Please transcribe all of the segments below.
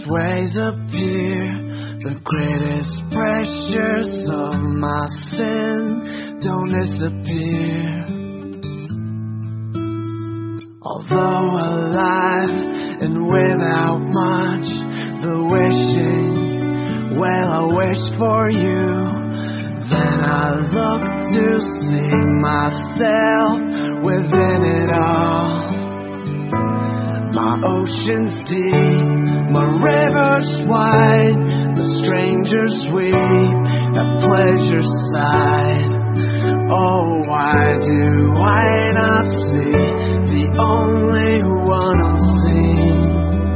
ways appear. The greatest pressures of my sin don't disappear. Although alive and without much, the wishing, well, I wish for you. Then I look to see myself within it all. My ocean's deep, my river's wide, the strangers weep at pleasure's side. Oh, why do I not see the only one I'm seeing?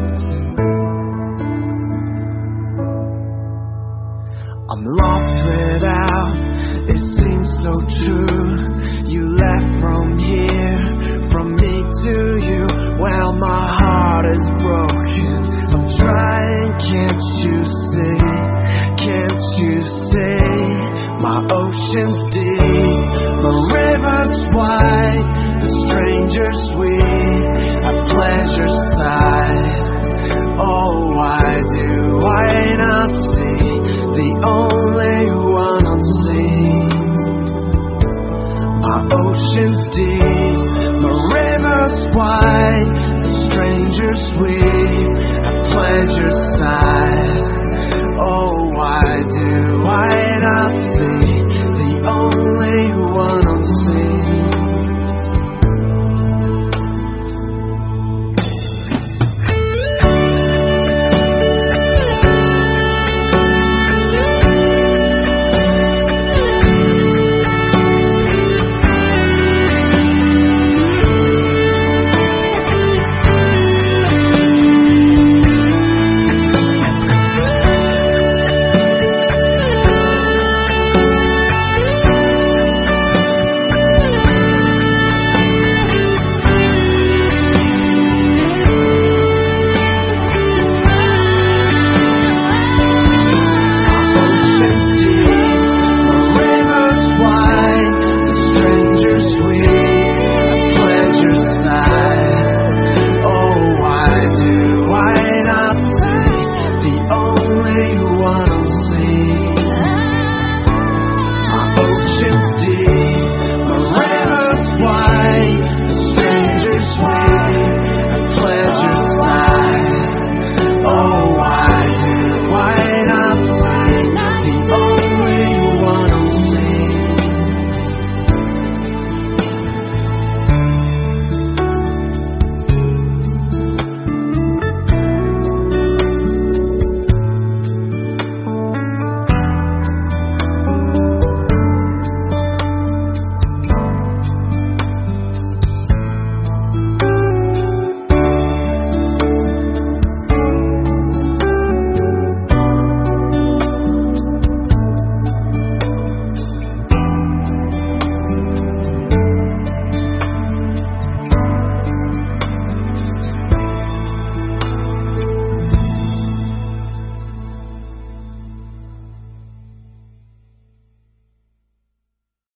I'm lost without, it seems so true. You left from here, from me to you. Well, my heart is broken, I'm trying, can't you see? Can't you see? My ocean's deep, my river's wide, the strangers weep at pleasure's side. Oh, why do I not see the only